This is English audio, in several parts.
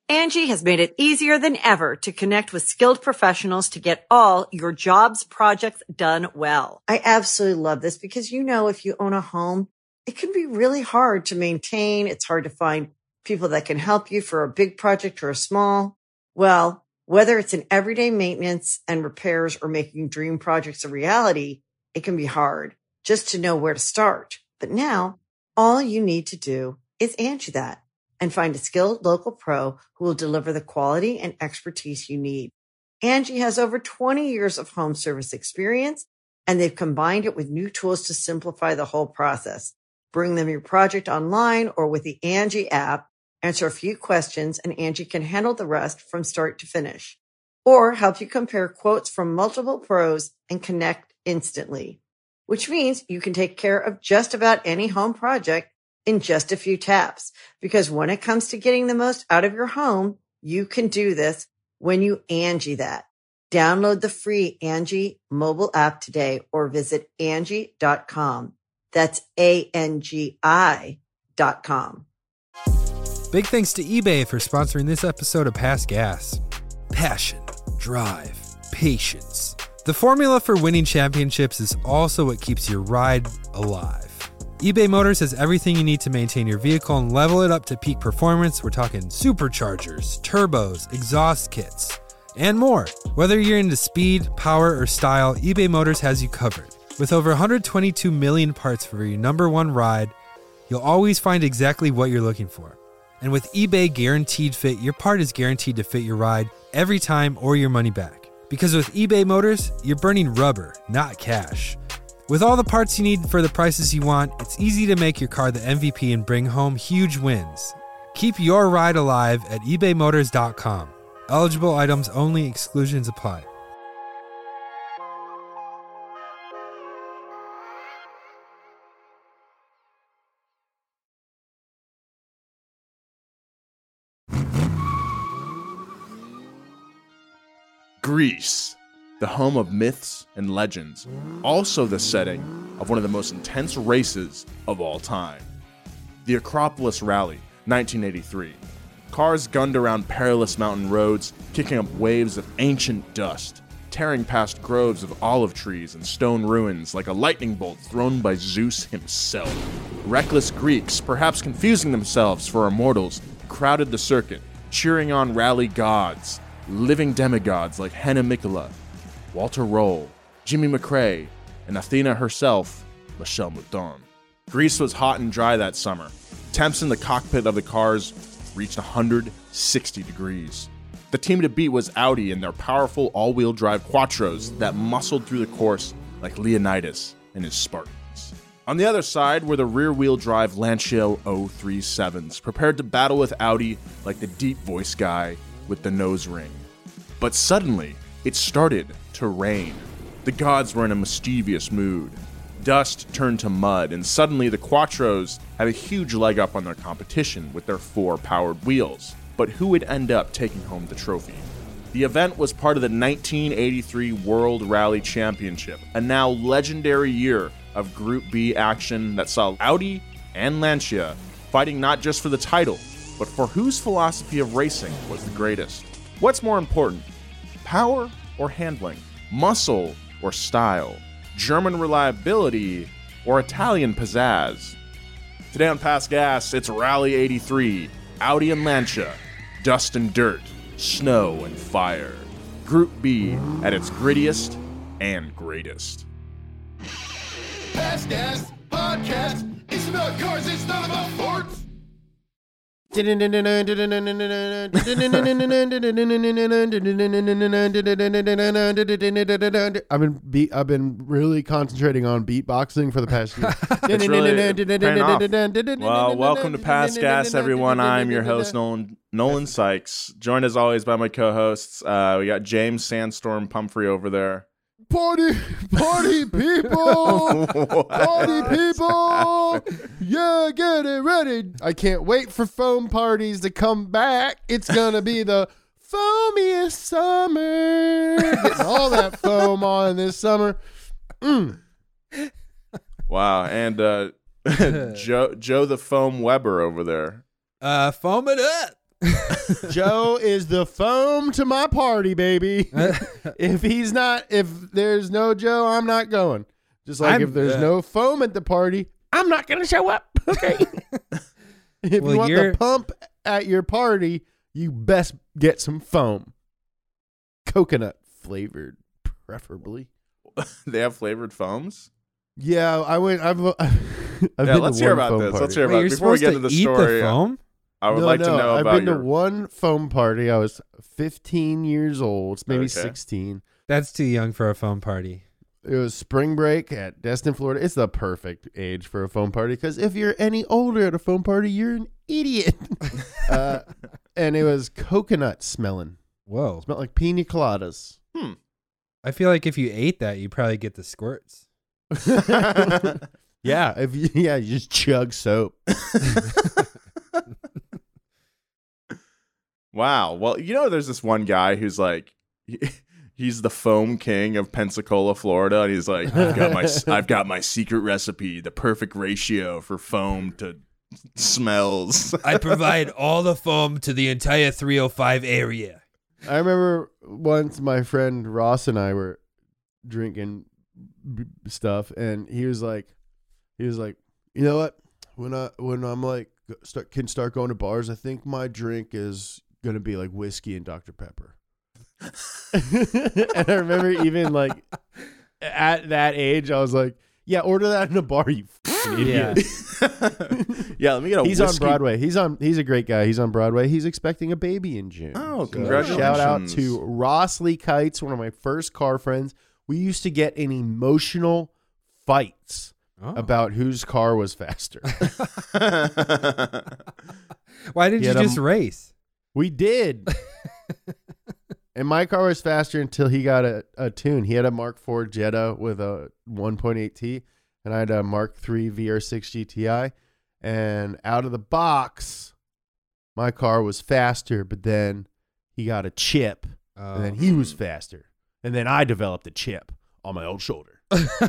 Angie has made it easier than ever to connect with skilled professionals to get all your jobs projects done well. I absolutely love this because, if you own a home, it can be really hard to maintain. It's hard to find people that can help you for a big project or a small. Well, whether it's in everyday maintenance and repairs or making dream projects a reality, it can be hard just to know where to start. But now all you need to do is Angie that and find a skilled local pro who will deliver the quality and expertise you need. Angie has over 20 years of home service experience, and they've combined it with new tools to simplify the whole process. Bring them your project online or with the Angie app, answer a few questions, and Angie can handle the rest from start to finish. Or help you compare quotes from multiple pros and connect instantly, which means you can take care of just about any home project in just a few taps. Because when it comes to getting the most out of your home, you can do this when you Angie that. Download the free Angie mobile app today or visit Angie.com. That's ANGI.com. Big thanks to eBay for sponsoring this episode of Past Gas. Passion, drive, patience. The formula for winning championships is also what keeps your ride alive. eBay Motors has everything you need to maintain your vehicle and level it up to peak performance. We're talking superchargers, turbos, exhaust kits, and more. Whether you're into speed, power, or style, eBay Motors has you covered. With over 122 million parts for your number one ride, you'll always find exactly what you're looking for. And with eBay Guaranteed Fit, your part is guaranteed to fit your ride every time or your money back. Because with eBay Motors, you're burning rubber, not cash. With all the parts you need for the prices you want, it's easy to make your car the MVP and bring home huge wins. Keep your ride alive at ebaymotors.com. Eligible items only, exclusions apply. Greece, the home of myths and legends, also the setting of one of the most intense races of all time. The Acropolis Rally, 1983. Cars gunned around perilous mountain roads, kicking up waves of ancient dust, tearing past groves of olive trees and stone ruins like a lightning bolt thrown by Zeus himself. Reckless Greeks, perhaps confusing themselves for immortals, crowded the circuit, cheering on rally gods, living demigods like Hannah Mikula, Walter Roll, Jimmy McRae, and Athena herself, Michelle Mouton. Greece was hot and dry that summer. Temps in the cockpit of the cars reached 160 degrees. The team to beat was Audi and their powerful all-wheel drive Quattros that muscled through the course like Leonidas and his Spartans. On the other side were the rear-wheel drive Lancia 037s, prepared to battle with Audi like the deep voice guy with the nose ring. But suddenly, it started to rain. The gods were in a mischievous mood. Dust turned to mud, and suddenly the Quattros had a huge leg up on their competition with their 4 powered wheels. But who would end up taking home the trophy? The event was part of the 1983 World Rally Championship, a now legendary year of Group B action that saw Audi and Lancia fighting not just for the title, but for whose philosophy of racing was the greatest. What's more important, power or handling? Muscle or style? German reliability or Italian pizzazz? Today on Past Gas, it's Rally 83, Audi and Lancia, dust and dirt, snow and fire. Group B at its grittiest and greatest. Past Gas Podcast. It's about cars, it's not about forts. I've been really concentrating on beatboxing for the past year. It's really paying off. Well, welcome to Past Gas, everyone. I'm your host, Nolan Sykes, joined as always by my co-hosts. We got James Sandstorm Pumphrey over there. Party people, party people, yeah, get it ready. I can't wait for foam parties to come back. It's gonna be the foamiest summer. Getting all that foam on this summer. Wow, and Joe the Foam Weber over there. Foam it up. Joe is the foam to my party, baby. If there's no Joe, I'm not going. Just like if there's no foam at the party, I'm not going to show up. Okay. If you want the pump at your party, you best get some foam. Coconut flavored, preferably. They have flavored foams? Yeah, Let's hear about this. Let's hear about it. Before we get into the story, I would like to know about I've been to one foam party. I was 15 years old, maybe 16. That's too young for a foam party. It was spring break at Destin, Florida. It's the perfect age for a foam party because if you're any older at a foam party, you're an idiot. And it was coconut smelling. Whoa. It smelled like pina coladas. I feel like if you ate that, you probably get the squirts. Yeah, you just chug soap. Wow. Well, there's this one guy who's like, he's the foam king of Pensacola, Florida, and he's like, I've got my secret recipe, the perfect ratio for foam to smells. I provide all the foam to the entire 305 area. I remember once my friend Ross and I were drinking stuff, and he was like, you know what? When I'm like can start going to bars, I think my drink is gonna be like whiskey and Dr. Pepper. And I remember even like at that age, I was like, yeah, order that in a bar, you fucking idiot. Yeah, let me get a He's whiskey. on Broadway. He's a great guy. He's on Broadway. He's expecting a baby in June. Oh, So congratulations. shout out to Ross Lee Kites, one of my first car friends. We used to get in emotional fights about whose car was faster. Why didn't you just race? We did. And my car was faster until he got a tune. He had a Mark IV Jetta with a 1.8T, and I had a Mark III VR6 GTI. And out of the box, my car was faster, but then he got a chip, and then he was faster. And then I developed a chip on my old shoulder.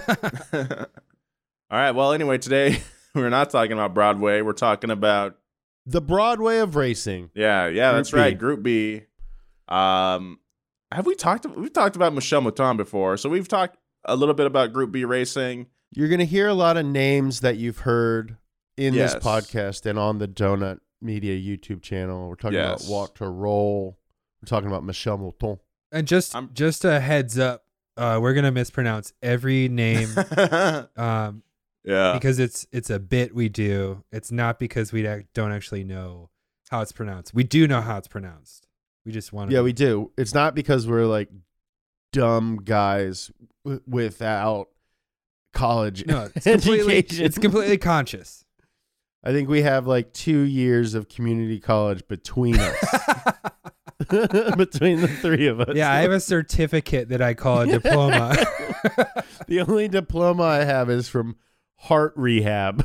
All right. Well, anyway, today we're not talking about Broadway. We're talking about The Broadway of racing. Yeah, that's right. Group B. We've talked about Michel Mouton before, so we've talked a little bit about Group B racing. You're going to hear a lot of names that you've heard in this podcast and on the Donut Media YouTube channel. We're talking about Walter Roll. We're talking about Michel Mouton. And just a heads up, we're gonna mispronounce every name. Because it's a bit we do. It's not because we don't actually know how it's pronounced. We do know how it's pronounced. We just want to. Yeah, we do. It's not because we're like dumb guys without college education. It's completely conscious. I think we have like 2 years of community college between us. Between the three of us. Yeah, I have a certificate that I call a diploma. The only diploma I have is from heart rehab.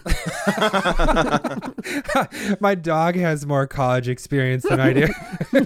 My dog has more college experience than I do.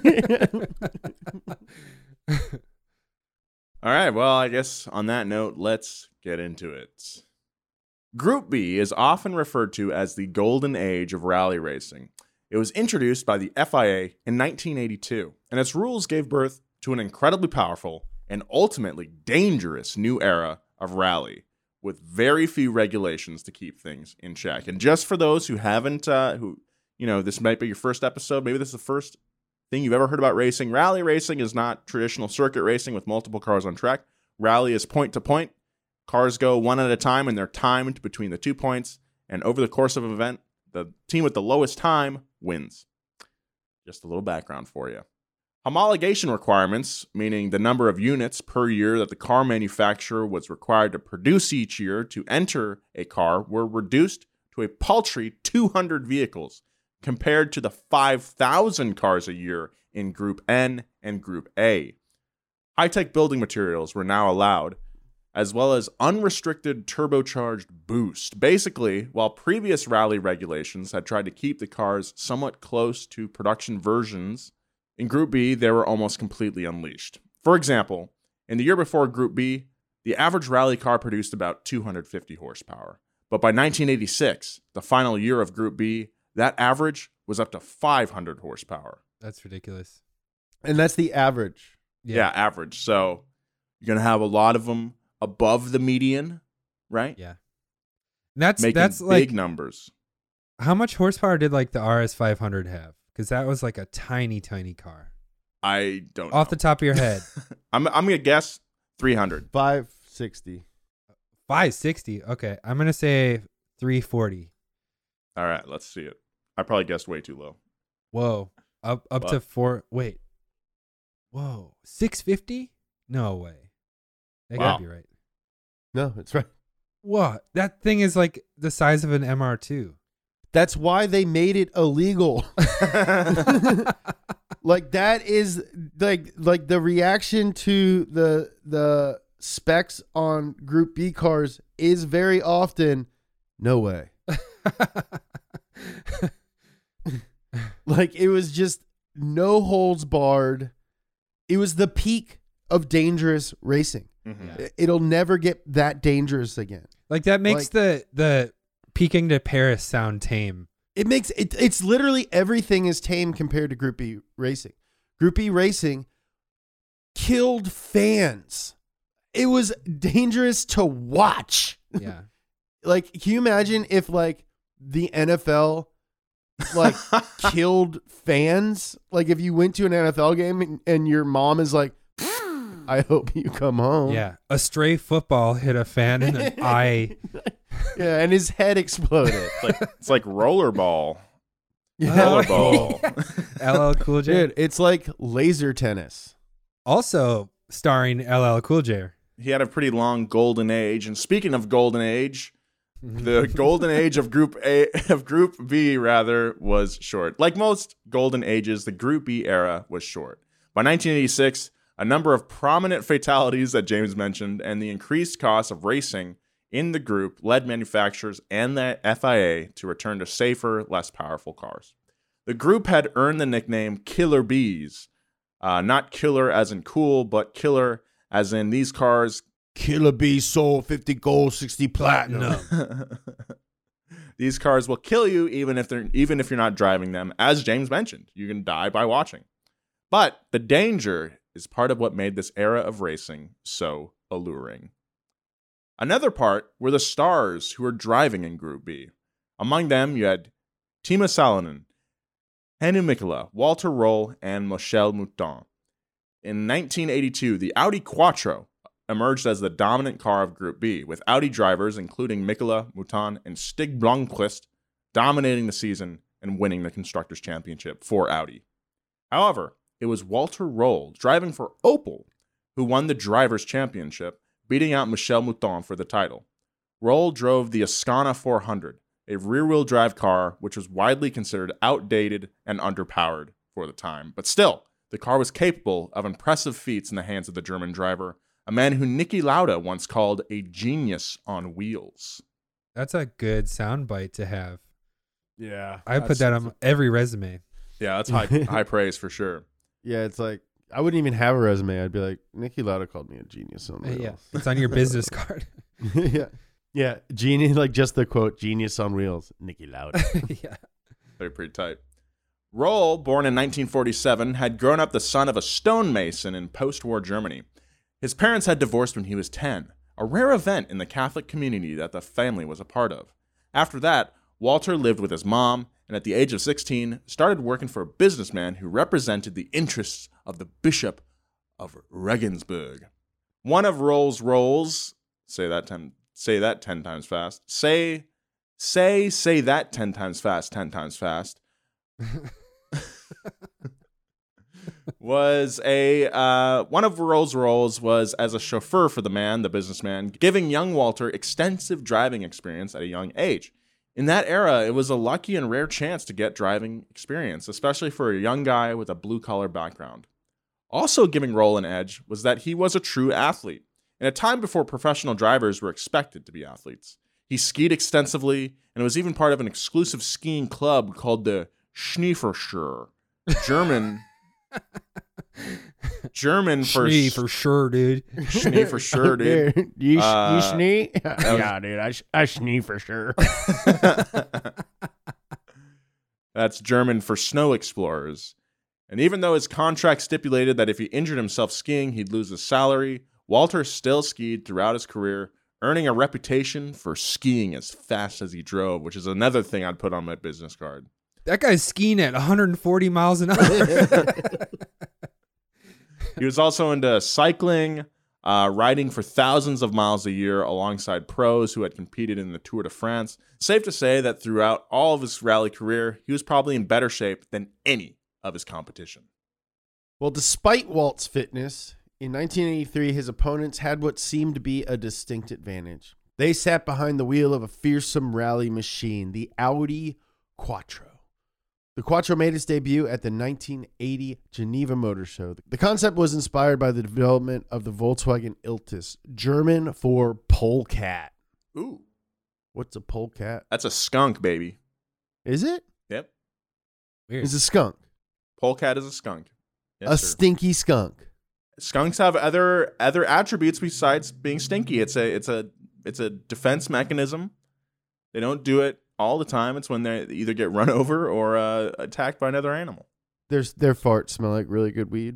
All right. Well, I guess on that note, let's get into it. Group B is often referred to as the golden age of rally racing. It was introduced by the FIA in 1982, and its rules gave birth to an incredibly powerful and ultimately dangerous new era of rally, with very few regulations to keep things in check. And just for those who haven't, this might be your first episode, maybe this is the first thing you've ever heard about racing. Rally racing is not traditional circuit racing with multiple cars on track. Rally is point to point. Cars go one at a time, and they're timed between the 2 points. And over the course of an event, the team with the lowest time wins. Just a little background for you. Homologation requirements, meaning the number of units per year that the car manufacturer was required to produce each year to enter a car, were reduced to a paltry 200 vehicles compared to the 5,000 cars a year in Group N and Group A. High-tech building materials were now allowed, as well as unrestricted turbocharged boost. Basically, while previous rally regulations had tried to keep the cars somewhat close to production versions, in Group B, they were almost completely unleashed. For example, in the year before Group B, the average rally car produced about 250 horsepower. But by 1986, the final year of Group B, that average was up to 500 horsepower. That's ridiculous. And that's the average. Yeah, average. So you're going to have a lot of them above the median, right? Yeah. And Making that's big like numbers. how much horsepower did like the RS 500 have? Because that was like a tiny car. I don't Off know. the top of your head. I'm going to guess 300. 560. 560. Okay. I'm going to say 340. All right, let's see it. I probably guessed way too low. Whoa. Up to What? 4. Wait. Whoa. 650? No way. That Wow. gotta be right. No, it's right. What? That thing is like the size of an MR2. That's why they made it illegal. Like that is like the reaction to the specs on Group B cars is very often no way. Like it was just no holds barred. It was the peak of dangerous racing. Mhm. It'll never get that dangerous again. Like that makes the peaking to Paris sound tame. It makes it's literally everything is tame compared to Group B racing. Group B racing killed fans. It was dangerous to watch. Yeah. Like, can you imagine if like the NFL like killed fans? Like if you went to an NFL game and your mom is like, I hope you come home. Yeah. A stray football hit a fan in the eye. Yeah, and his head exploded. It's like rollerball. Yeah. Rollerball. LL Cool J. Dude, it's like laser tennis. Also starring LL Cool J. He had a pretty long golden age. And speaking of golden age, the golden age of Group B was short. Like most golden ages, the Group B era was short. By 1986, a number of prominent fatalities that James mentioned and the increased cost of racing in the group led manufacturers and the FIA to return to safer, less powerful cars. The group had earned the nickname Killer Bees, not killer as in cool, but killer as in these cars. Killer Bee sold 50 gold, 60 platinum. These cars will kill you even if you're not driving them. As James mentioned, you can die by watching. But the danger is part of what made this era of racing so alluring. Another part were the stars who were driving in Group B. Among them, you had Timo Salonen, Hannu Mikkola, Walter Roll, and Michel Mouton. In 1982, the Audi Quattro emerged as the dominant car of Group B, with Audi drivers including Mikkola, Mouton, and Stig Blomqvist dominating the season and winning the Constructors' Championship for Audi. However, it was Walter Roll, driving for Opel, who won the Drivers' Championship, beating out Michel Mouton for the title. Roll drove the Ascana 400, a rear-wheel drive car which was widely considered outdated and underpowered for the time. But still, the car was capable of impressive feats in the hands of the German driver, a man who Niki Lauda once called a genius on wheels. That's a good soundbite to have. Yeah. I put that on every resume. Yeah, that's high praise for sure. Yeah, it's like, I wouldn't even have a resume. I'd be like, Niki Lauda called me a genius on wheels. Yeah. It's on your business card. Yeah. Yeah. Genius, like just the quote, genius on wheels, Niki Lauda. Yeah. Pretty tight. Roll, born in 1947, had grown up the son of a stonemason in post-war Germany. His parents had divorced when he was 10, a rare event in the Catholic community that the family was a part of. After that, Walter lived with his mom, and at the age of 16, started working for a businessman who represented the interests of the Bishop of Regensburg. One of Roll's roles, say that 10 times fast. Say that 10 times fast, 10 times fast. was one of Roll's roles was as a chauffeur for the businessman, giving young Walter extensive driving experience at a young age. In that era, it was a lucky and rare chance to get driving experience, especially for a young guy with a blue-collar background. Also giving Roll an edge was that he was a true athlete, in a time before professional drivers were expected to be athletes. He skied extensively and was even part of an exclusive skiing club called the Schneeferschuh, German for Schnee for sure, dude. Schnee for sure, dude. You schnee? Yeah, dude. I schnee for sure. That's German for snow explorers. And even though his contract stipulated that if he injured himself skiing, he'd lose his salary, Walter still skied throughout his career, earning a reputation for skiing as fast as he drove, which is another thing I'd put on my business card. That guy's skiing at 140 miles an hour. He was also into cycling, riding for thousands of miles a year alongside pros who had competed in the Tour de France. Safe to say that throughout all of his rally career, he was probably in better shape than any of his competition. Well, despite Walt's fitness, in 1983, his opponents had what seemed to be a distinct advantage. They sat behind the wheel of a fearsome rally machine, the Audi Quattro. The Quattro made its debut at the 1980 Geneva Motor Show. The concept was inspired by the development of the Volkswagen Iltis, German for polecat. Ooh. What's a polecat? That's a skunk, baby. Is it? Yep. Weird. It's a skunk. Polecat is a skunk. Yes, A sir. stinky skunk. Skunks have other attributes besides being stinky. It's a defense mechanism. They don't do it all the time. It's when they either get run over or attacked by another animal. Their farts smell like really good weed.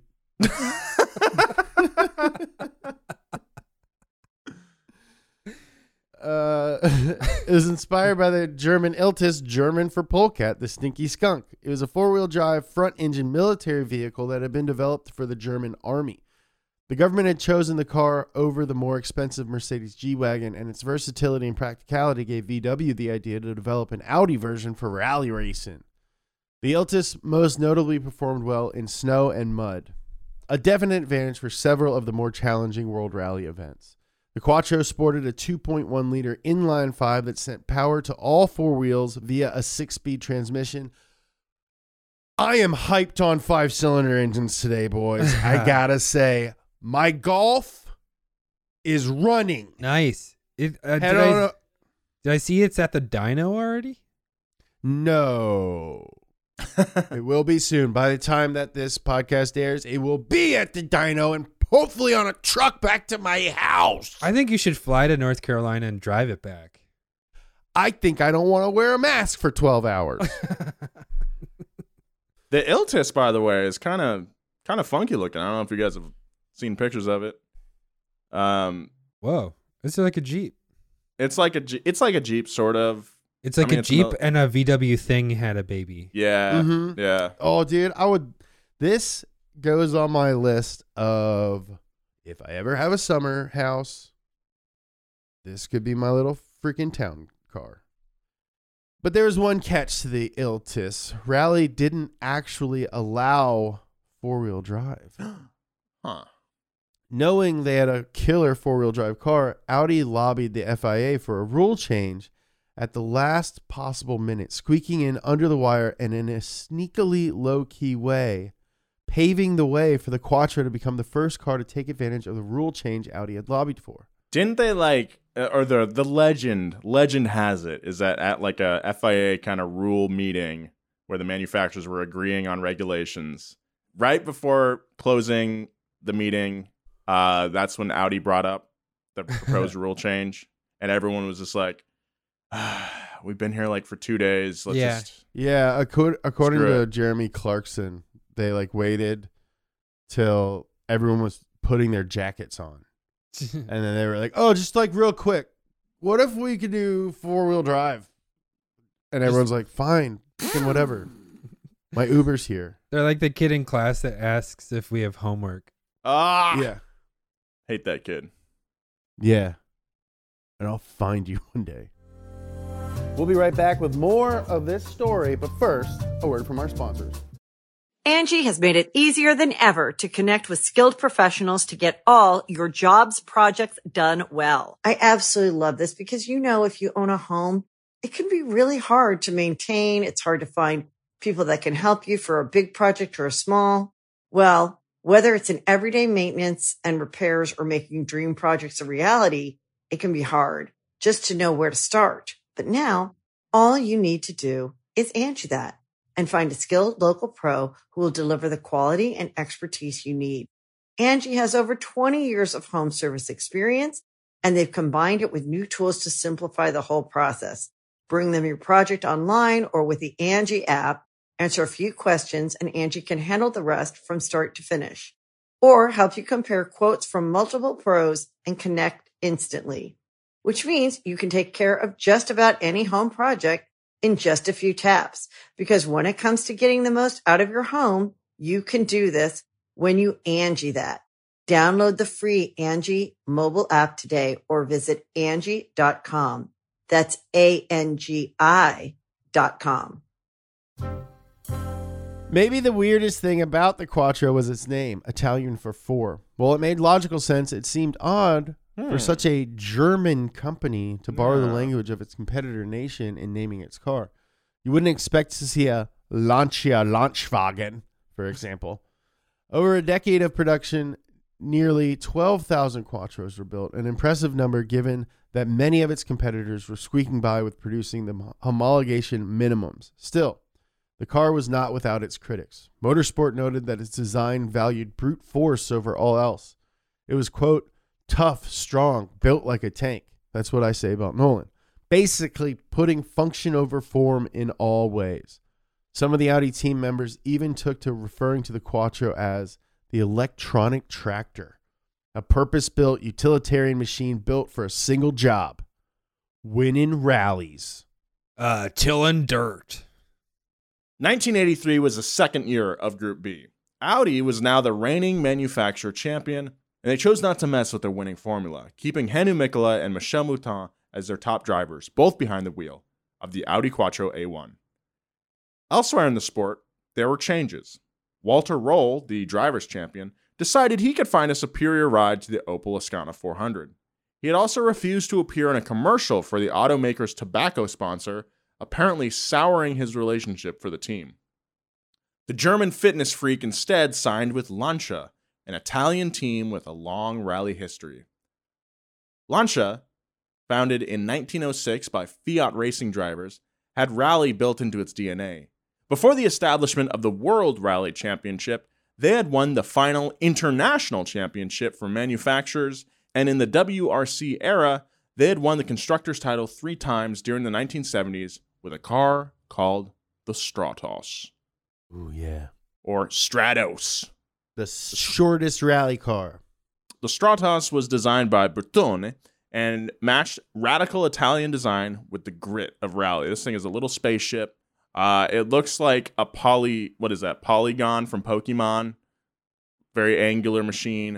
It was inspired by the German Iltis, German for polecat, the stinky skunk. It was a four-wheel drive, front-engine military vehicle that had been developed for the German army. The government had chosen the car over the more expensive Mercedes G-Wagon, and its versatility and practicality gave VW the idea to develop an Audi version for rally racing. The Iltis most notably performed well in snow and mud, a definite advantage for several of the more challenging World Rally events. The Quattro sported a 2.1-liter inline-5 that sent power to all four wheels via a 6-speed transmission. I am hyped on 5-cylinder engines today, boys. I gotta say, my Golf is running. Nice. Did Head on I see it's at the dyno already? No. It will be soon. By the time that this podcast airs, it will be at the dyno and hopefully on a truck back to my house. I think you should fly to North Carolina and drive it back. I think I don't want to wear a mask for 12 hours. The Iltis, by the way, is kind of funky looking. I don't know if you guys have seen pictures of it. Whoa. It's like a Jeep. It's like a Jeep, sort of. It's like a Jeep and a VW thing had a baby. Yeah, Mhm. yeah. Oh, dude, this goes on my list of if I ever have a summer house, this could be my little freaking town car. But there was one catch to the Iltis. Rally didn't actually allow four-wheel drive. Huh. Knowing they had a killer four-wheel drive car, Audi lobbied the FIA for a rule change at the last possible minute, squeaking in under the wire and in a sneakily low-key way, paving the way for the Quattro to become the first car to take advantage of the rule change Audi had lobbied for. Didn't they or the legend has it, is that at like a FIA kind of rule meeting where the manufacturers were agreeing on regulations, right before closing the meeting, that's when Audi brought up the proposed rule change, and everyone was just like, we've been here like for 2 days. Yeah, according Screw to it. Jeremy Clarkson, they like waited till everyone was putting their jackets on. And then they were like, oh, just like real quick, what if we could do four-wheel drive? And everyone's like, fine, fucking whatever. My Uber's here. They're like the kid in class that asks if we have homework. Yeah. Hate that kid. Yeah. And I'll find you one day. We'll be right back with more of this story, but first, a word from our sponsors. Angie has made it easier than ever to connect with skilled professionals to get all your jobs projects done well. I absolutely love this because, if you own a home, it can be really hard to maintain. It's hard to find people that can help you for a big project or a small. Well, whether it's in everyday maintenance and repairs or making dream projects a reality, it can be hard just to know where to start. But now all you need to do is Angie that and find a skilled local pro who will deliver the quality and expertise you need. Angie has over 20 years of home service experience, and they've combined it with new tools to simplify the whole process. Bring them your project online or with the Angie app Answer a few questions and Angie can handle the rest from start to finish. Or help you compare quotes from multiple pros and connect instantly. Which means you can take care of just about any home project in just a few taps. Because when it comes to getting the most out of your home, you can do this when you Angie that. Download the free Angie mobile app today or visit Angie.com. That's ANGI.com. Maybe the weirdest thing about the Quattro was its name, Italian for four. Well, it made logical sense. It seemed odd for such a German company to borrow the language of its competitor nation in naming its car. You wouldn't expect to see a Lancia Launchwagen, for example. Over a decade of production, nearly 12,000 Quattros were built, an impressive number given that many of its competitors were squeaking by with producing the homologation minimums. Still, the car was not without its critics. Motorsport noted that its design valued brute force over all else. It was, quote, tough, strong, built like a tank. That's what I say about Nolan. Basically putting function over form in all ways. Some of the Audi team members even took to referring to the Quattro as the electronic tractor, a purpose-built utilitarian machine built for a single job: winning rallies. Tilling dirt. 1983 was the second year of Group B. Audi was now the reigning manufacturer champion, and they chose not to mess with their winning formula, keeping Henry Mikkola and Michel Mouton as their top drivers, both behind the wheel of the Audi Quattro A1. Elsewhere in the sport, there were changes. Walter Roll, the drivers' champion, decided he could find a superior ride to the Opel Ascona 400. He had also refused to appear in a commercial for the automaker's tobacco sponsor, apparently souring his relationship for the team. The German fitness freak instead signed with Lancia, an Italian team with a long rally history. Lancia, founded in 1906 by Fiat racing drivers, had rally built into its DNA. Before the establishment of the World Rally Championship, they had won the final international championship for manufacturers, and in the WRC era, they had won the constructors' title 3 times during the 1970s with a car called the Stratos. Ooh, yeah. Or Stratos. The shortest rally car. The Stratos was designed by Bertone and matched radical Italian design with the grit of rally. This thing is a little spaceship. It looks like a Polygon from Pokemon. Very angular machine.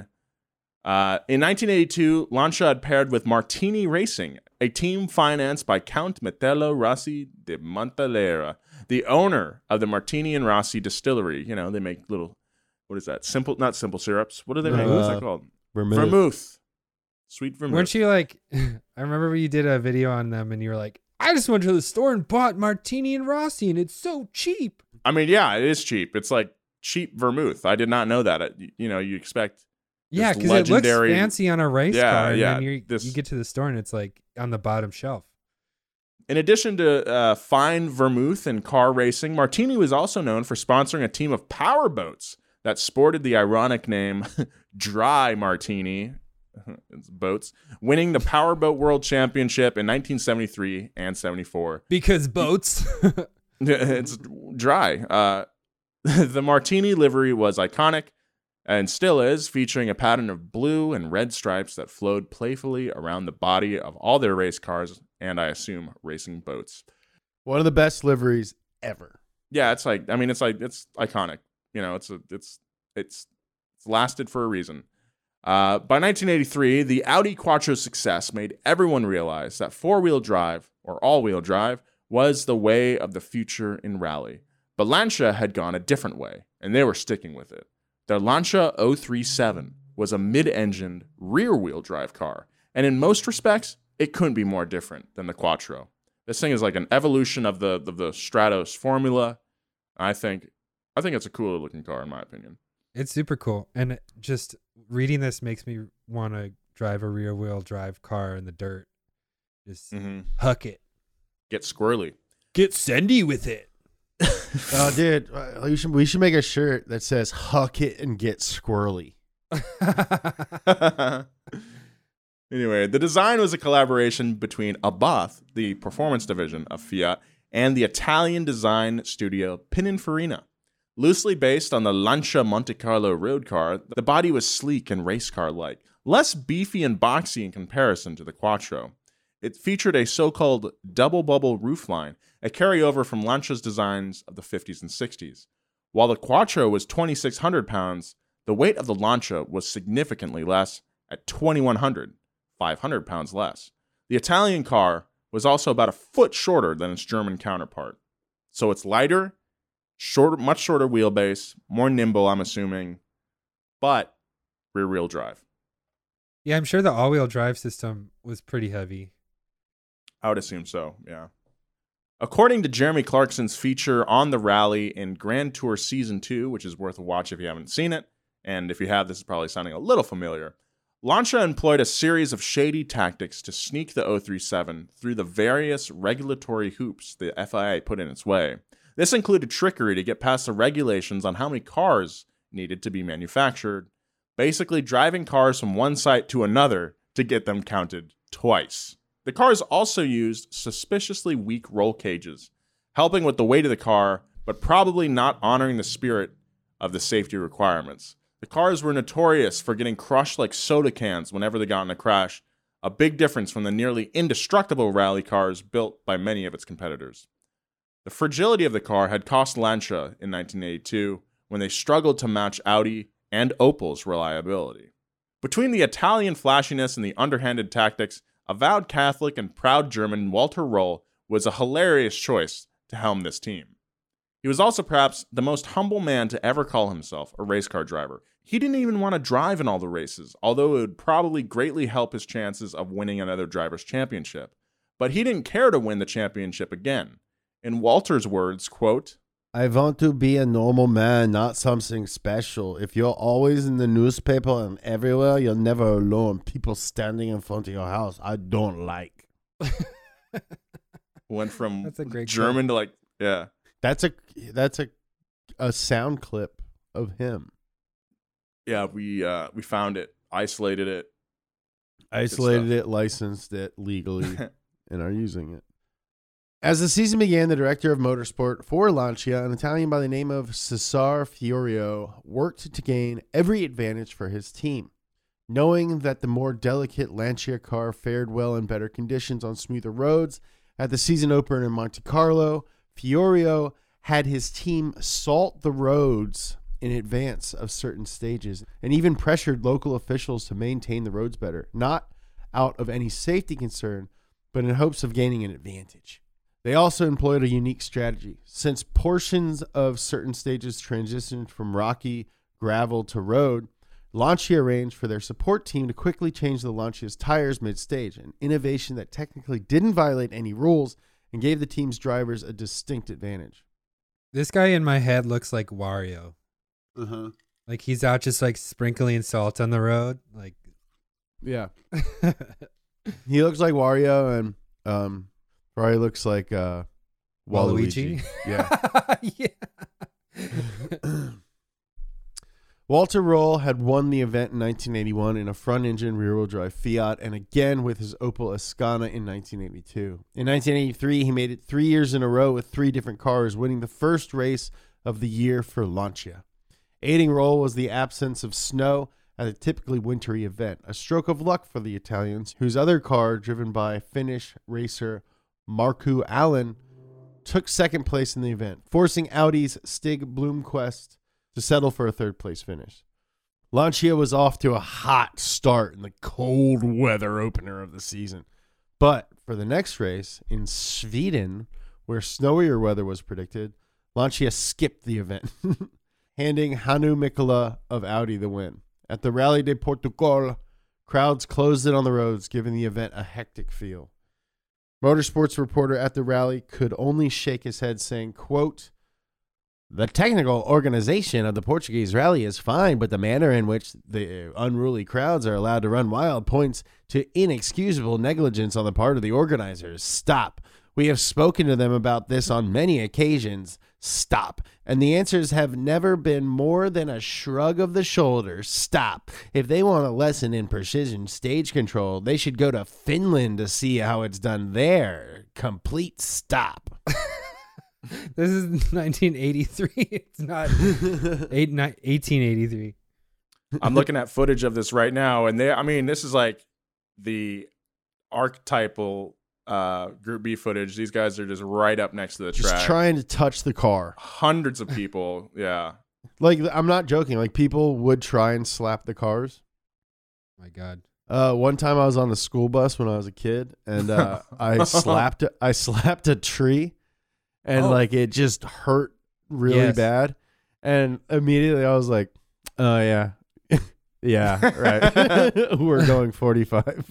In 1982, Lancia had paired with Martini Racing, a team financed by Count Metello Rossi de Montalera, the owner of the Martini and Rossi distillery. You know, they make little, not simple syrups. What do they make? What's that called? Vermouth. Sweet vermouth. Weren't you like, I remember you did a video on them and you were like, I just went to the store and bought Martini and Rossi and it's so cheap. I mean, yeah, it is cheap. It's like cheap vermouth. I did not know that. You expect. Yeah, because it looks fancy on a race car, and then you get to the store and it's like on the bottom shelf. In addition to fine vermouth and car racing, Martini was also known for sponsoring a team of power boats that sported the ironic name Dry Martini. It's boats, winning the Powerboat World Championship in 1973 and 74. Because boats. It's dry. The Martini livery was iconic and still is, featuring a pattern of blue and red stripes that flowed playfully around the body of all their race cars and, I assume, racing boats. One of the best liveries ever. Yeah, it's iconic. You know, it's lasted for a reason. By 1983, the Audi Quattro success made everyone realize that four-wheel drive, or all-wheel drive, was the way of the future in rally. But Lancia had gone a different way, and they were sticking with it. Their Lancia 037 was a mid-engined, rear-wheel drive car, and in most respects, it couldn't be more different than the Quattro. This thing is like an evolution of the Stratos formula. I think it's a cooler looking car, in my opinion. It's super cool, and just reading this makes me want to drive a rear-wheel drive car in the dirt. Just huck it. Get squirrely. Get sendy with it. Oh, dude, we should make a shirt that says "Huck it and get squirrely." Anyway, the design was a collaboration between Abarth, the performance division of Fiat, and the Italian design studio Pininfarina. Loosely based on the Lancia Monte Carlo road car, the body was sleek and race car-like, less beefy and boxy in comparison to the Quattro. It featured a so-called double-bubble roofline, a carryover from Lancia's designs of the 50s and 60s. While the Quattro was 2,600 pounds, the weight of the Lancia was significantly less, at 2,100, 500 pounds less. The Italian car was also about a foot shorter than its German counterpart. So it's lighter, much shorter wheelbase, more nimble, I'm assuming, but rear-wheel drive. Yeah, I'm sure the all-wheel drive system was pretty heavy. I would assume so, yeah. According to Jeremy Clarkson's feature on the rally in Grand Tour Season 2, which is worth a watch if you haven't seen it, and if you have, this is probably sounding a little familiar, Lancia employed a series of shady tactics to sneak the 037 through the various regulatory hoops the FIA put in its way. This included trickery to get past the regulations on how many cars needed to be manufactured, basically driving cars from one site to another to get them counted twice. The cars also used suspiciously weak roll cages, helping with the weight of the car, but probably not honoring the spirit of the safety requirements. The cars were notorious for getting crushed like soda cans whenever they got in a crash, a big difference from the nearly indestructible rally cars built by many of its competitors. The fragility of the car had cost Lancia in 1982 when they struggled to match Audi and Opel's reliability. Between the Italian flashiness and the underhanded tactics, avowed Catholic and proud German Walter Röhrl was a hilarious choice to helm this team. He was also perhaps the most humble man to ever call himself a race car driver. He didn't even want to drive in all the races, although it would probably greatly help his chances of winning another driver's championship. But he didn't care to win the championship again. In Walter's words, quote, I want to be a normal man, not something special. If you're always in the newspaper and everywhere, you're never alone. People standing in front of your house, I don't like. Went from That's a great German to yeah. That's a sound clip of him. Yeah, we found it, isolated it, licensed it legally, and are using it. As the season began, the director of motorsport for Lancia, an Italian by the name of Cesare Fiorio, worked to gain every advantage for his team. Knowing that the more delicate Lancia car fared well in better conditions on smoother roads, at the season opener in Monte Carlo, Fiorio had his team salt the roads in advance of certain stages and even pressured local officials to maintain the roads better, not out of any safety concern, but in hopes of gaining an advantage. They also employed a unique strategy. Since portions of certain stages transitioned from rocky gravel to road, Lancia arranged for their support team to quickly change the Lancia's tires mid-stage, an innovation that technically didn't violate any rules and gave the team's drivers a distinct advantage. This guy in my head looks like Wario. Uh-huh. Like he's out just like sprinkling salt on the road. Like, yeah. He looks like Wario, and Wario looks like Waluigi. Yeah. Yeah. Walter Röhrl had won the event in 1981 in a front-engine rear-wheel drive Fiat, and again with his Opel Ascana in 1982. In 1983, he made it 3 years in a row with 3 different cars, winning the first race of the year for Lancia. Aiding Röhrl was the absence of snow at a typically wintry event, a stroke of luck for the Italians, whose other car, driven by Finnish racer Markku Alén, took second place in the event, forcing Audi's Stig Blomqvist to settle for a third-place finish. Lancia was off to a hot start in the cold weather opener of the season. But for the next race, in Sweden, where snowier weather was predicted, Lancia skipped the event, handing Hannu Mikkola of Audi the win. At the Rally de Portugal, crowds closed in on the roads, giving the event a hectic feel. Motorsports reporter at the rally could only shake his head, saying, quote, the technical organization of the Portuguese rally is fine, but the manner in which the unruly crowds are allowed to run wild points to inexcusable negligence on the part of the organizers. Stop. We have spoken to them about this on many occasions. Stop. And the answers have never been more than a shrug of the shoulders. Stop. If they want a lesson in precision stage control, they should go to Finland to see how it's done there. Complete stop. This is 1983. It's not 1883. I'm looking at footage of this right now, and this is like the archetypal Group B footage. These guys are just right up next to the track. Just trying to touch the car. Hundreds of people, yeah. Like, I'm not joking. Like, people would try and slap the cars. My God. One time I was on the school bus when I was a kid, and I slapped a tree, and like it just hurt really bad. And immediately I was like, "Oh yeah, yeah, right. We're going 45."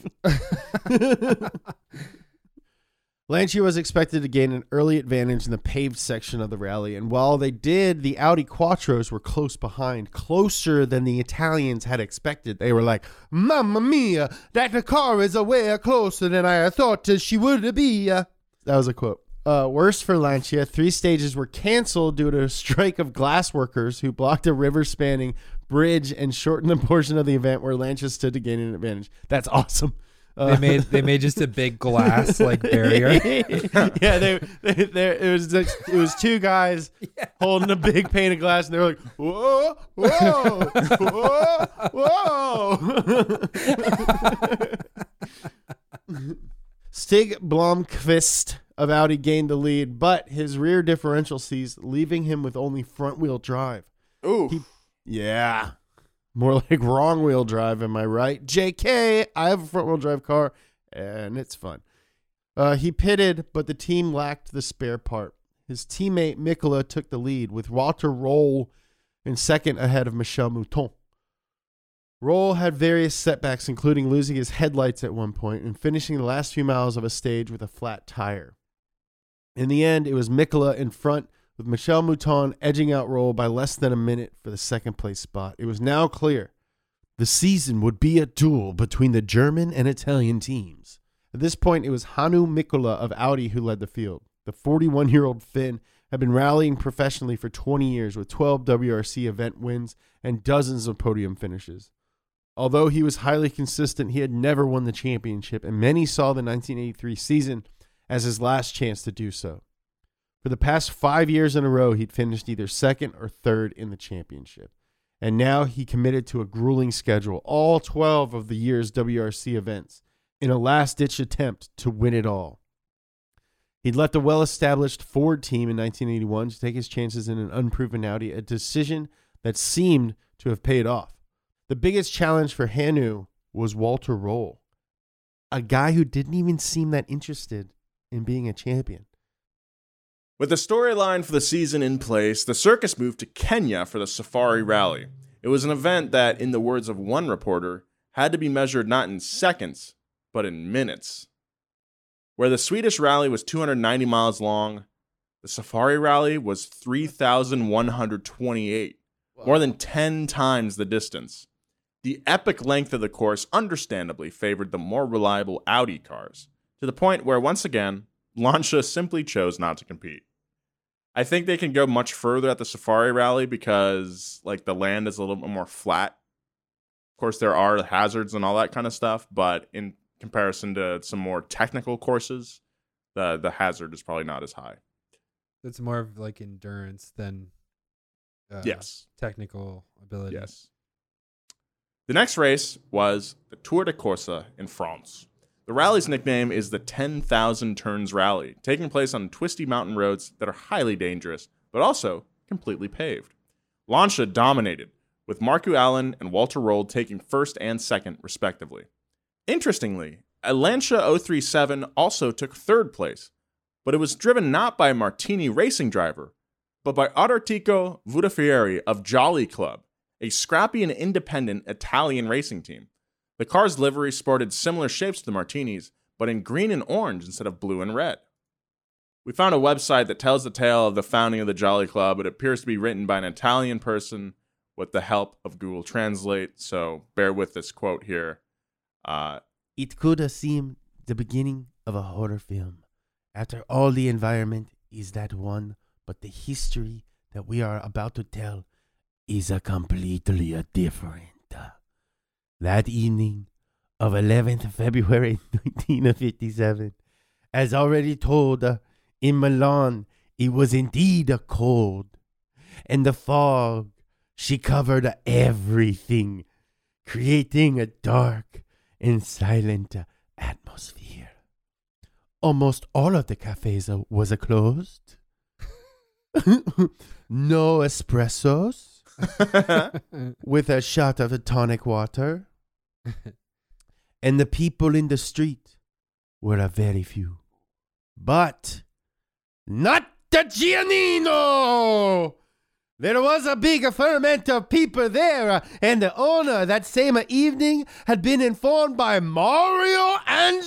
Lancia was expected to gain an early advantage in the paved section of the rally, and while they did, the Audi Quattros were close behind, closer than the Italians had expected. They were like, "Mamma mia, that car is way closer than I thought she would be." That was a quote. Worse for Lancia, 3 stages were canceled due to a strike of glass workers who blocked a river-spanning bridge and shortened the portion of the event where Lancia stood to gain an advantage. That's awesome. They made just a big glass like barrier. Yeah, it was 2 guys holding a big pane of glass, and they were like, "Whoa, whoa, whoa, whoa." Stig Blomqvist of Audi gained the lead, but his rear differential seized, leaving him with only front-wheel drive. Ooh. Yeah. More like wrong-wheel drive, am I right? JK, I have a front-wheel drive car, and it's fun. He pitted, but the team lacked the spare part. His teammate Mikola took the lead, with Walter Roll in second ahead of Michel Mouton. Roll had various setbacks, including losing his headlights at one point and finishing the last few miles of a stage with a flat tire. In the end, it was Mikola in front, with Michel Mouton edging out Roll by less than a minute for the second-place spot. It was now clear the season would be a duel between the German and Italian teams. At this point, it was Hannu Mikkola of Audi who led the field. The 41-year-old Finn had been rallying professionally for 20 years with 12 WRC event wins and dozens of podium finishes. Although he was highly consistent, he had never won the championship, and many saw the 1983 season as his last chance to do so. For the past 5 years in a row, he'd finished either second or third in the championship. And now he committed to a grueling schedule, all 12 of the year's WRC events, in a last-ditch attempt to win it all. He'd left a well-established Ford team in 1981 to take his chances in an unproven Audi, a decision that seemed to have paid off. The biggest challenge for Hannu was Walter Roll, a guy who didn't even seem that interested in being a champion. With the storyline for the season in place, the circus moved to Kenya for the Safari Rally. It was an event that, in the words of one reporter, had to be measured not in seconds, but in minutes. Where the Swedish rally was 290 miles long, the Safari Rally was 3,128, more than 10 times the distance. The epic length of the course understandably favored the more reliable Audi cars, to the point where, once again, Lancia simply chose not to compete. I think they can go much further at the Safari Rally because, like, the land is a little bit more flat. Of course, there are hazards and all that kind of stuff, but in comparison to some more technical courses, the hazard is probably not as high. It's more of like endurance than technical ability. Yes. The next race was the Tour de Corse in France. The rally's nickname is the 10,000 Turns Rally, taking place on twisty mountain roads that are highly dangerous, but also completely paved. Lancia dominated, with Marco Allen and Walter Roll taking first and second, respectively. Interestingly, a Lancia 037 also took third place, but it was driven not by a Martini racing driver, but by Odartico Vudafieri of Jolly Club, a scrappy and independent Italian racing team. The car's livery sported similar shapes to the Martinis, but in green and orange instead of blue and red. We found a website that tells the tale of the founding of the Jolly Club. It appears to be written by an Italian person with the help of Google Translate, so bear with this quote here. It could have seemed the beginning of a horror film. After all, the environment is that one, but the history that we are about to tell is a completely different. That evening of 11th February 1957, as already told, in Milan, It was indeed a cold, and the fog, she covered everything, creating a dark and silent atmosphere. Almost all of the cafes was closed. No espressos with a shot of tonic water. And the people in the street were a very few. But not the Giannino! There was a big ferment of people there, and the owner that same evening had been informed by Mario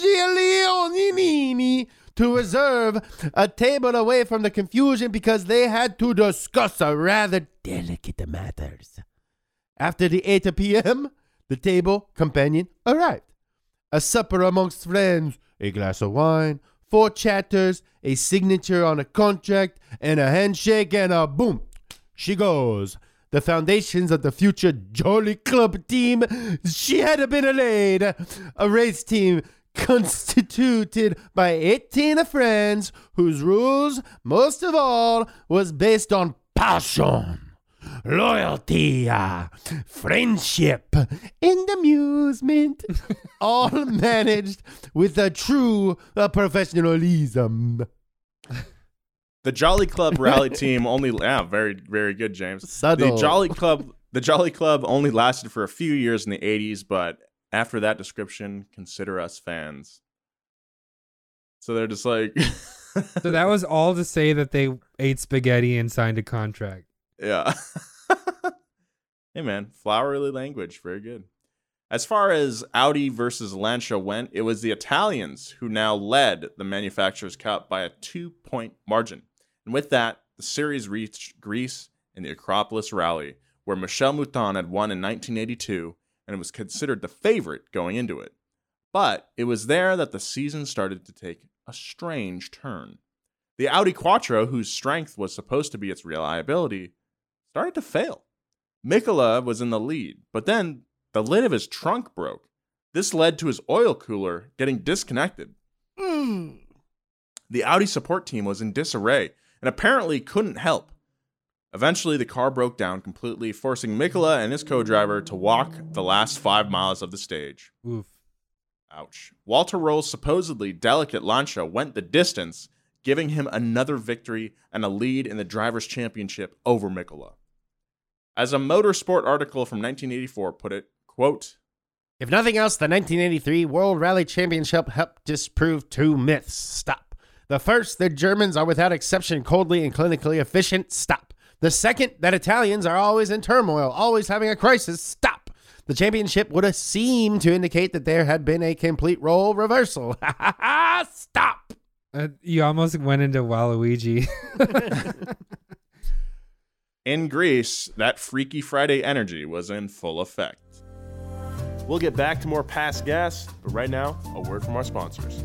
Angelini to reserve a table away from the confusion because they had to discuss a rather delicate matters. After the 8 p.m., the table companion arrived. A supper amongst friends, a glass of wine, 4 chatters, a signature on a contract, and a handshake, and a boom. She goes. The foundations of the future Jolly Club team, she had been laid. A race team constituted by 18 friends whose rules, most of all, was based on passion, loyalty, friendship, and amusement, all managed with a true professionalism. The Jolly Club rally team only very, very good, James. Subtle. The Jolly Club only lasted for a few years in the 80s, but after that description, consider us fans. So they're just like So that was all to say that they ate spaghetti and signed a contract. yeah. Hey man, flowery language, very good. As far as Audi versus Lancia went, it was the Italians who now led the Manufacturers' Cup by a 2-point margin. And with that, the series reached Greece in the Acropolis Rally, where Michel Mouton had won in 1982, and it was considered the favorite going into it. But it was there that the season started to take a strange turn. The Audi Quattro, whose strength was supposed to be its reliability, started to fail. Mikola was in the lead, but then the lid of his trunk broke. This led to his oil cooler getting disconnected. The Audi support team was in disarray and apparently couldn't help. Eventually, the car broke down completely, forcing Mikola and his co-driver to walk the last 5 miles of the stage. Oof. Ouch. Walter Roll's supposedly delicate Lancia went the distance, giving him another victory and a lead in the Drivers' Championship over Mikola. As a Motorsport article from 1984 put it, quote, If nothing else, the 1983 World Rally Championship helped disprove 2 myths. Stop. The first, that Germans are without exception coldly and clinically efficient. Stop. The second, that Italians are always in turmoil, always having a crisis. Stop. The championship would have seemed to indicate that there had been a complete role reversal. Stop. You almost went into Waluigi. In Greece, that Freaky Friday energy was in full effect. We'll get back to more Past Gas, but right now, a word from our sponsors.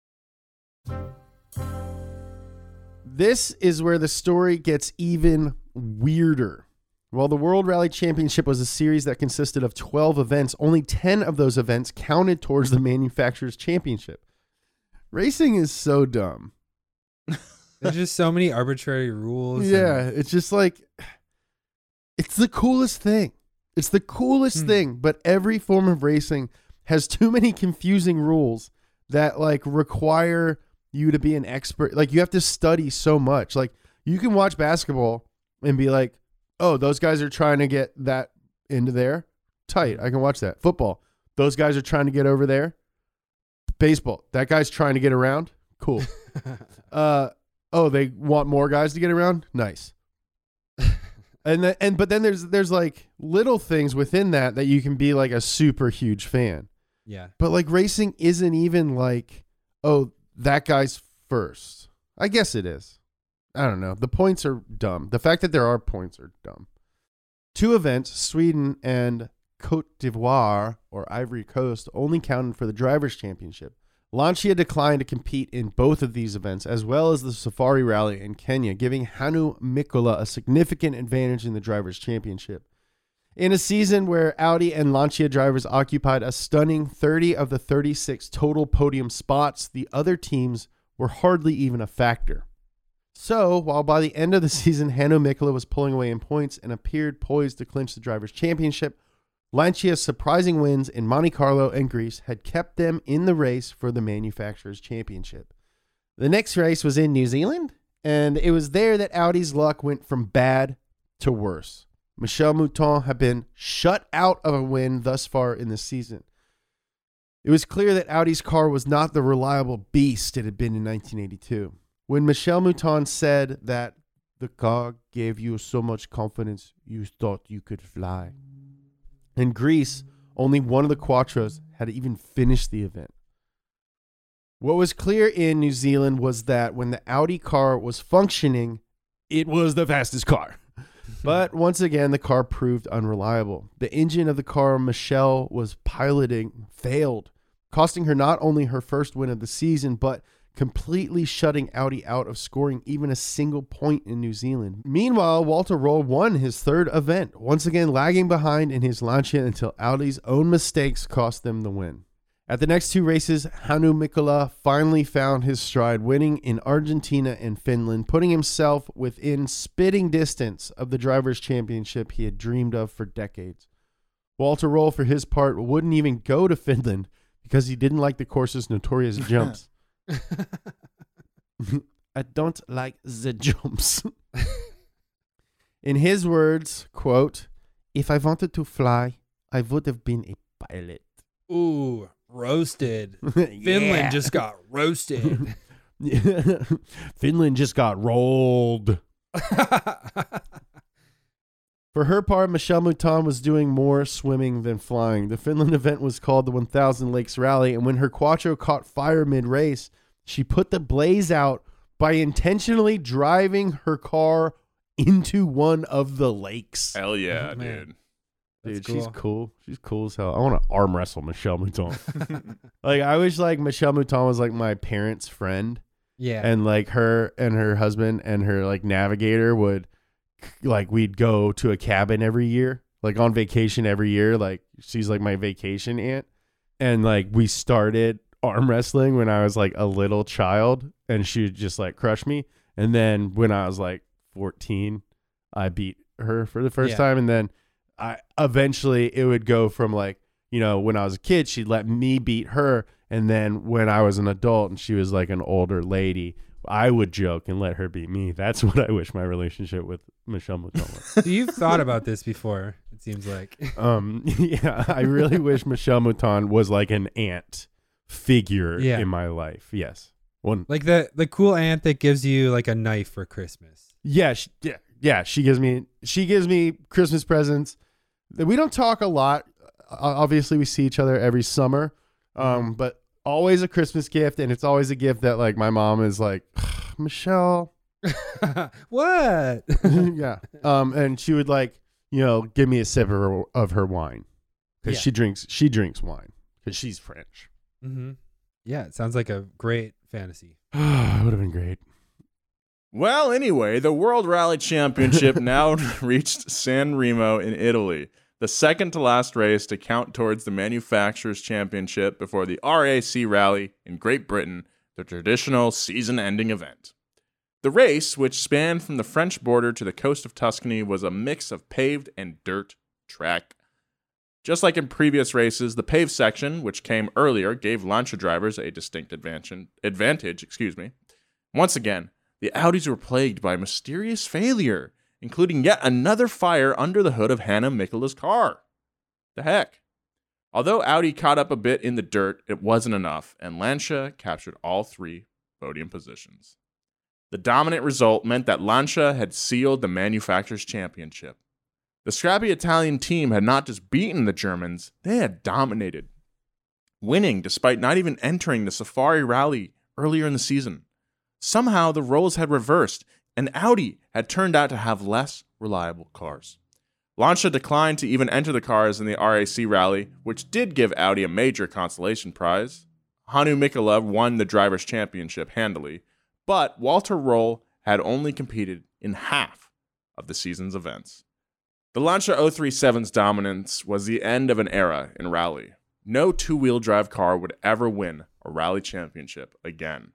This is where the story gets even weirder. While the World Rally Championship was a series that consisted of 12 events, only 10 of those events counted towards the Manufacturers' Championship. Racing is so dumb. There's just so many arbitrary rules. Yeah, it's just like, it's the coolest thing. It's the coolest thing, but every form of racing has too many confusing rules that like require you to be an expert. Like you have to study so much. Like you can watch basketball and be like, oh, those guys are trying to get that into there. Tight. I can watch that. Football. Those guys are trying to get over there. Baseball. That guy's trying to get around. Cool. Oh, they want more guys to get around? Nice. But then there's like little things within that you can be like a super huge fan. Yeah. But like racing isn't even like, oh, that guy's first. I guess it is. I don't know. The points are dumb. The fact that there are points are dumb. 2 events, Sweden and Cote d'Ivoire or Ivory Coast, only counted for the Drivers' Championship. Lancia declined to compete in both of these events, as well as the Safari Rally in Kenya, giving Hannu Mikkola a significant advantage in the Drivers' Championship. In a season where Audi and Lancia drivers occupied a stunning 30 of the 36 total podium spots, the other teams were hardly even a factor. So, while by the end of the season, Hannu Mikkola was pulling away in points and appeared poised to clinch the Drivers' Championship, Lancia's surprising wins in Monte Carlo and Greece had kept them in the race for the Manufacturers' Championship. The next race was in New Zealand, and it was there that Audi's luck went from bad to worse. Michel Mouton had been shut out of a win thus far in the season. It was clear that Audi's car was not the reliable beast it had been in 1982. When Michel Mouton said that the car gave you so much confidence you thought you could fly. In Greece, only one of the Quattros had even finished the event. What was clear in New Zealand was that when the Audi car was functioning, it was the fastest car. But once again, the car proved unreliable. The engine of the car Michelle was piloting failed, costing her not only her first win of the season, but completely shutting Audi out of scoring even a single point in New Zealand. Meanwhile, Walter Röhrl won his third event, once again lagging behind in his Lancia until Audi's own mistakes cost them the win. At the next two races, Hannu Mikkola finally found his stride, winning in Argentina and Finland, putting himself within spitting distance of the Drivers' Championship he had dreamed of for decades. Walter Röhrl, for his part, wouldn't even go to Finland because he didn't like the course's notorious jumps. I don't like the jumps. In his words, quote, "If I wanted to fly, I would have been a pilot." Ooh, roasted. Finland just got roasted. Finland just got rolled. For her part, Michel Mouton was doing more swimming than flying. The Finland event was called the 1000 Lakes Rally, and when her Quattro caught fire mid-race, she put the blaze out by intentionally driving her car into one of the lakes. Hell yeah, Oh, man. dude. Dude, That's she's cool. She's cool as hell. I want to arm wrestle Michel Mouton. Like, I wish like Michel Mouton was like my parents' friend, Yeah. and like her and her husband and her like navigator would like we'd go to a cabin every year, like on vacation every year. Like she's like my vacation aunt, and like we started arm wrestling when I was like a little child, and she would just like crush me. And then when I was like 14, I beat her for the first time, and then I eventually it would go from like, you know, when I was a kid, she'd let me beat her. And then when I was an adult and she was like an older lady, I would joke and let her beat me. That's what I wish my relationship with Michel Mouton was. So you've thought about this before, it seems like. Yeah, I really wish Michel Mouton was like an aunt figure in my life. Yes. One. Like the cool aunt that gives you like a knife for Christmas. Yeah, she gives me Christmas presents. We don't talk a lot. Obviously, we see each other every summer, but always a Christmas gift, and it's always a gift that like my mom is like, Michelle, What? yeah, and she would like, you know, give me a sip of her wine because she drinks wine because she's French. Mm-hmm. Yeah, it sounds like a great fantasy. It would have been great. Well, anyway, the World Rally Championship now reached San Remo in Italy, the second to last race to count towards the Manufacturers' Championship before the RAC Rally in Great Britain, the traditional season-ending event. The race, which spanned from the French border to the coast of Tuscany, was a mix of paved and dirt track. Just like in previous races, the paved section, which came earlier, gave Lancia drivers a distinct advantage. Once again, the Audis were plagued by mysterious failure, including yet another fire under the hood of Hannu Mikkola's car. The heck? Although Audi caught up a bit in the dirt, it wasn't enough, and Lancia captured all three podium positions. The dominant result meant that Lancia had sealed the Manufacturers' Championship. The scrappy Italian team had not just beaten the Germans, they had dominated, winning despite not even entering the Safari Rally earlier in the season. Somehow the roles had reversed, and Audi had turned out to have less reliable cars. Lancia declined to even enter the cars in the RAC Rally, which did give Audi a major consolation prize. Hannu Mikkola won the Drivers' Championship handily, but Walter Röhrl had only competed in half of the season's events. The Lancia 037's dominance was the end of an era in rally. No two-wheel drive car would ever win a rally championship again.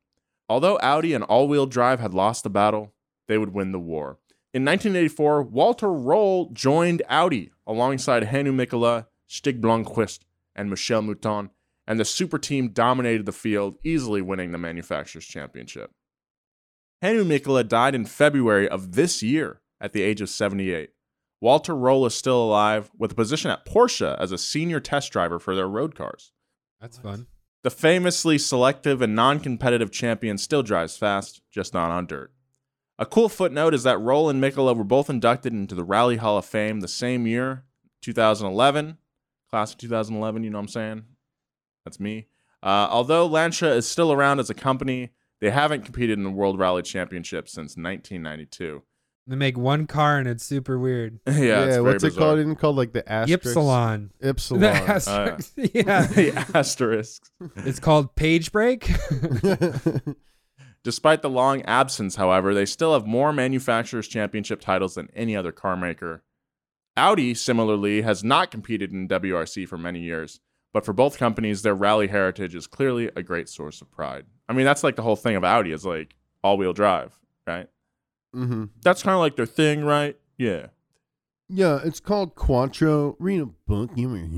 Although Audi and all-wheel drive had lost the battle, they would win the war. In 1984, Walter Röhrl joined Audi alongside Hannu Mikkola, Stig Blomqvist, and Michel Mouton, and the super team dominated the field, easily winning the Manufacturers' Championship. Hannu Mikkola died in February of this year at the age of 78. Walter Röhrl is still alive, with a position at Porsche as a senior test driver for their road cars. That's fun. The famously selective and non-competitive champion still drives fast, just not on dirt. A cool footnote is that Röhrl and Mikkola were both inducted into the Rally Hall of Fame the same year, 2011. Class of 2011, you know what I'm saying? That's me. Although Lancia is still around as a company, they haven't competed in the World Rally Championship since 1992. They make one car and it's super weird. Yeah, what's it bizarre. called? Isn't it called like the asterisk? Ypsilon. Ypsilon. The asterisk. Yeah. The asterisks. It's called Page Break. Despite the long absence, however, they still have more Manufacturers' Championship titles than any other car maker. Audi, similarly, has not competed in WRC for many years, but for both companies, their rally heritage is clearly a great source of pride. I mean, that's like the whole thing of Audi is like all-wheel drive, right? Mm-hmm. That's kind of like their thing, right? Yeah. Yeah, it's called Quattro. Read a book.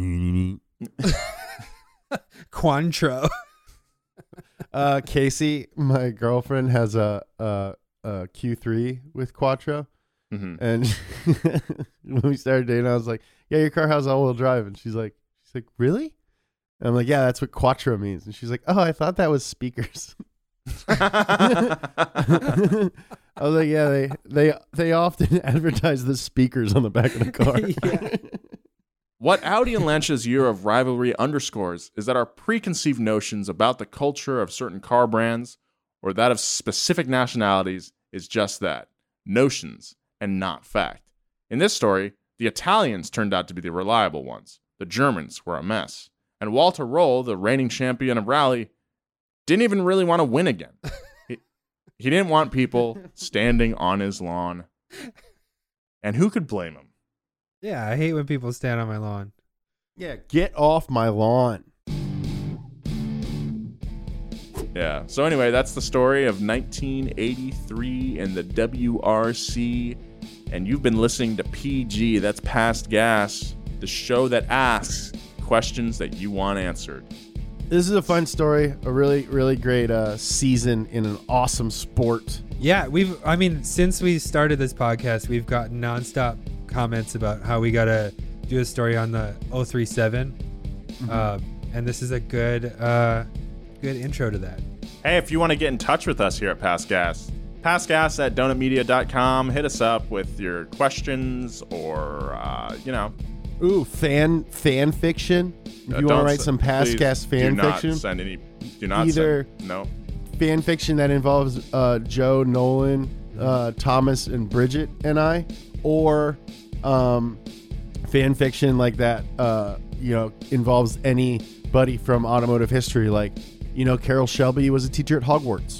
Quantro. Casey, my girlfriend, has a Q3 with Quattro. Mm-hmm. And when we started dating, I was like, yeah, your car has all-wheel drive. And she's like, really? And I'm like, yeah, that's what Quattro means. And she's like, oh, I thought that was speakers. I was like, yeah, they often advertise the speakers on the back of the car. Yeah. What Audi and Lancia's year of rivalry underscores is that our preconceived notions about the culture of certain car brands or that of specific nationalities is just that, notions and not fact. In this story, the Italians turned out to be the reliable ones. The Germans were a mess. And Walter Röhrl, the reigning champion of rally, didn't even really want to win again. He didn't want people standing on his lawn. And who could blame him? Yeah, I hate when people stand on my lawn. Yeah, get off my lawn. Yeah. So anyway, that's the story of 1983 and the WRC. And you've been listening to PG, that's Past Gas, the show that asks questions that you want answered. This is a fun story, a really, really great season in an awesome sport. Yeah, since we started this podcast, we've gotten nonstop comments about how we got to do a story on the 037. And this is a good intro to that. Hey, if you want to get in touch with us here at Past Gas at donutmedia.com. Hit us up with your questions or, Ooh, fan fiction. If you want to write some Past Gas fan fiction, do not either send, no. fan fiction that involves Joe, Nolan, Thomas, and Bridget and I, or fan fiction like that, involves anybody from automotive history, like, Carroll Shelby was a teacher at Hogwarts.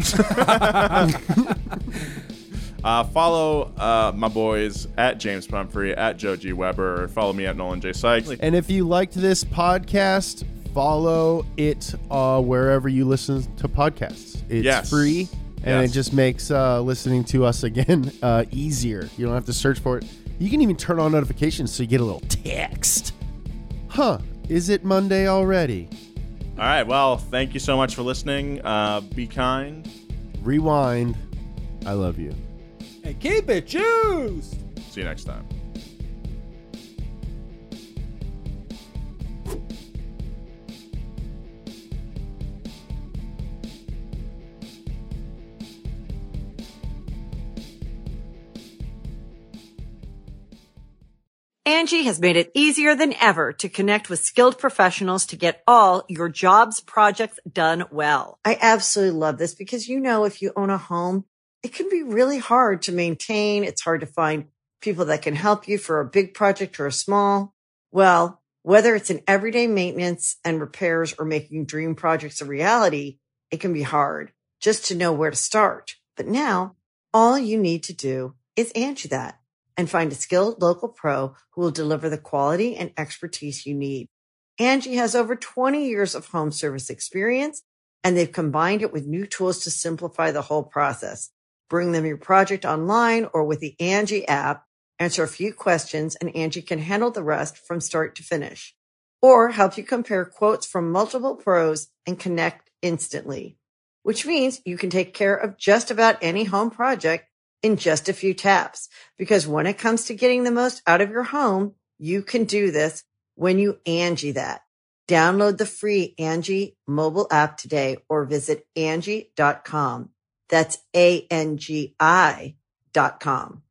Follow my boys at James Pumphrey, at Joe G. Weber. Follow me at Nolan J. Sykes. And if you liked this podcast, follow it wherever you listen to podcasts. It's free, and it just makes listening to us again easier. You don't have to search for it. You can even turn on notifications so you get a little text. Is it Monday already? All right, well, thank you so much for listening. Be kind. Rewind. I love you. And keep it juiced. See you next time. Angie has made it easier than ever to connect with skilled professionals to get all your jobs projects done well. I absolutely love this because, if you own a home, it can be really hard to maintain. It's hard to find people that can help you for a big project or a small. Well, whether it's in everyday maintenance and repairs or making dream projects a reality, it can be hard just to know where to start. But now all you need to do is Angie that and find a skilled local pro who will deliver the quality and expertise you need. Angie has over 20 years of home service experience And they've combined it with new tools to simplify the whole process. Bring them your project online or with the Angie app. Answer a few questions and Angie can handle the rest from start to finish. Or help you compare quotes from multiple pros and connect instantly. Which means you can take care of just about any home project in just a few taps. Because when it comes to getting the most out of your home, you can do this when you Angie that. Download the free Angie mobile app today or visit Angie.com. That's ANGI.com.